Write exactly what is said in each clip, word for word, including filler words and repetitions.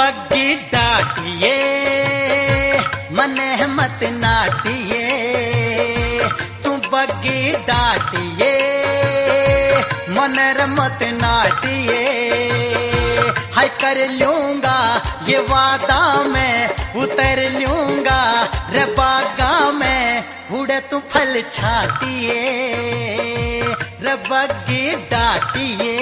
बग्गी डाटिए मने मत नाटिए, तू बग्गी डाटिए मनर मत नाटिए। हाय कर लूंगा ये वादा मैं, उतर लूंगा रे बागा में, उड़े तू फल छाटिए रे बग्गी डाटिए।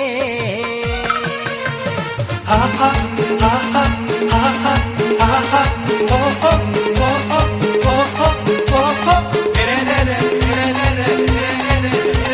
हा हा हा हा हा हा हा हा ओ ओ ओ ओ ओ ओ ओ ओ रे रे रे रे रे रे रे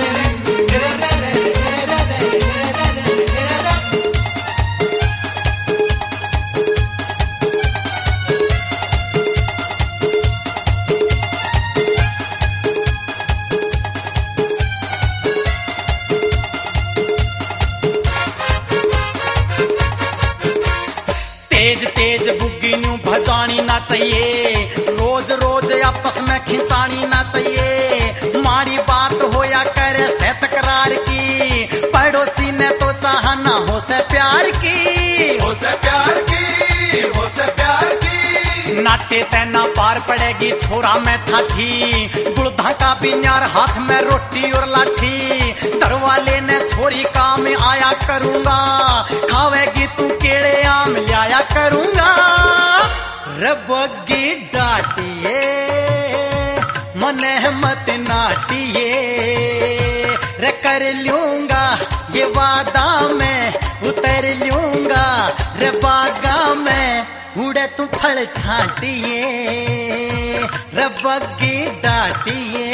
तेज तेज बुग्गी न्यू भजानी ना चाहिए, रोज रोज आपस में खिंचानी ना चाहिए। मारी बात होया करे से तकरार की, पड़ोसी ने तो चाहा ना हो से प्यार की, हो से प्यार की, हो से प्यार की। नाटे तैना पार पड़ेगी छोरा में ठाठी, गुड़धा का बिन्यार हाथ में रोटी और लाठी। दरवाले ने छोरी काम आया करूंगा, खावेगी तू केले आम लाया करूंगा। रे बग्गी डाटिए मने मत नाटिए, रे कर लूंगा ये वादा मैं, उतर लूंगा रे बागा में, उड़े तू फल छाटिए रे बग्गी डाटिए।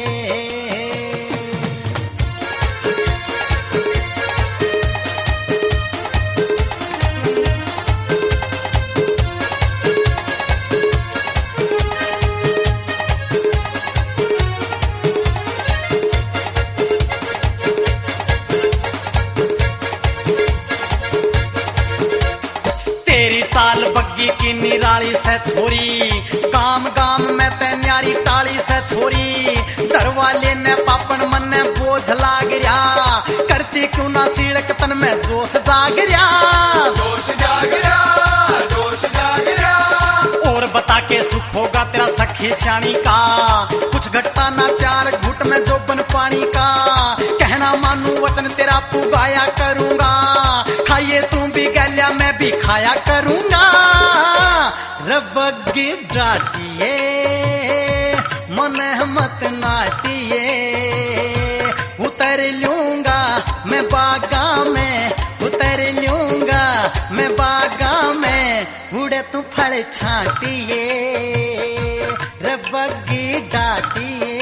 तेरी चाल बग्गी की निराली से छोरी, गाम गाम में ते न्यारी टाली से छोरी। दरवाले ने पापन मन ने बोझ लाग रहा, करती क्यों ना सीड़क तन में जोश जाग रहा, जोश जाग रहा, जोश जाग रहा। और बता के सुख होगा तेरा सखी श्याणी का, कुछ घटता ना चार घुट में जो बन पानी का। कहना मानू वचन तेरा पुगाया करूंगा, खाइए तू भी गलिया मैं भी खाया करूंगा। रे बग्गी डाटिए मने मत नाटिए, उतर लूंगा मैं बागा में, उतर लूंगा मैं बागा में, उड़े तू फल छाटिए रे बग्गी डाटिए।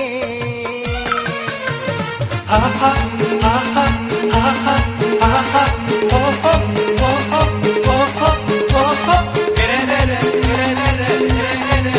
हा हा हा हा हा हा हा हा ओ ओ ओ ओ ओ ओ ओ ओ रे रे रे रे रे रे रे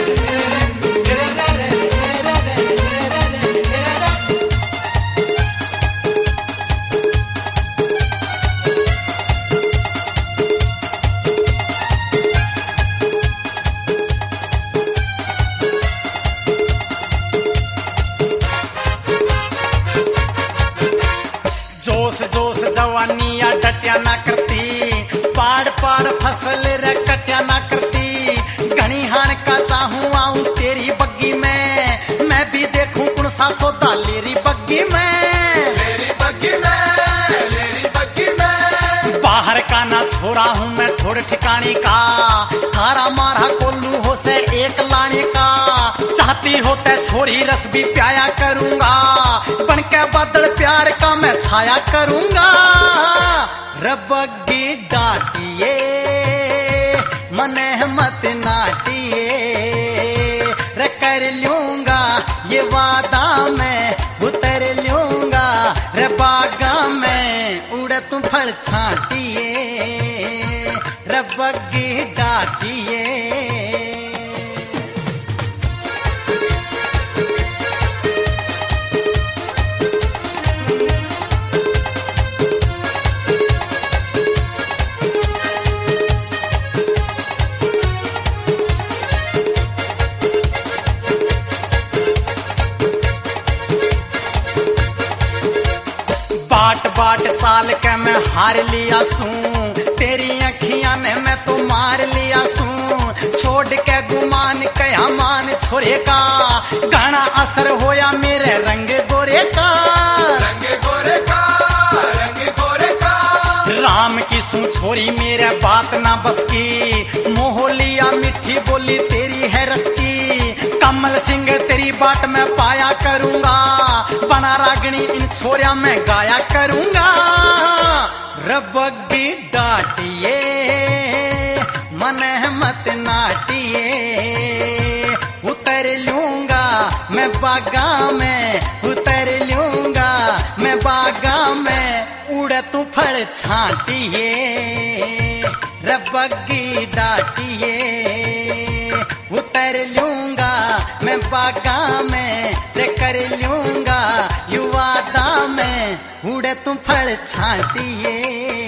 जोश जोश जवानिया डटिया ना करती, पाड़ पाड़ फसल रे कटिया ना करती। घनी हाण का चाहूं आऊं तेरी बग्गी में, मैं भी देखूं कौन सा सौदा लेरी बग्गी में, लेरी बग्गी में, लेरी बग्गी में। बाहर का ना छोरा हूं मैं थोड़े ठिकाने का, थारा मारा कोल्लू हो से एक लाने का। चाहती होते छोरी रस भी प्याया करूंगा, बन के बदल प्यार का मैं छाया करूंगा। रे बग्गी डाटिए मने मत नाटिए, रे कर लूंगा ये वादा मैं, उतर लूंगा रे बागा में, उड़े तू फल छाटिए रे बग्गी डाटिए। बाट बाट चाल के मैं हार लिया सूं, तेरी अखियां ने मैं तो मार लिया सू, छोड़ के गुमान कया मान छोरे का, गाना असर होया मेरे रंग गोरे का, रंग गोरे का, रंग गोरे का। राम की सू छोरी मेरे बात ना बस की, मोह लिया मिठी बोली तेरी है रस की, कमल सिंह तेरी बाट में पाया करूंगा, बना रागनी इन छोरिया में गाया करूंगा। रबग्गी डाटिए मन मत नाटिए, उतर लूंगा मैं बागा में, उतर लूंगा मैं बागा में, उड़ तू फल छाटिए रबग्गी डाटिए, उतर लूंगा मैं बागा में, ते कर लूंगा युवादा में, उड़ तू फल छाटिए।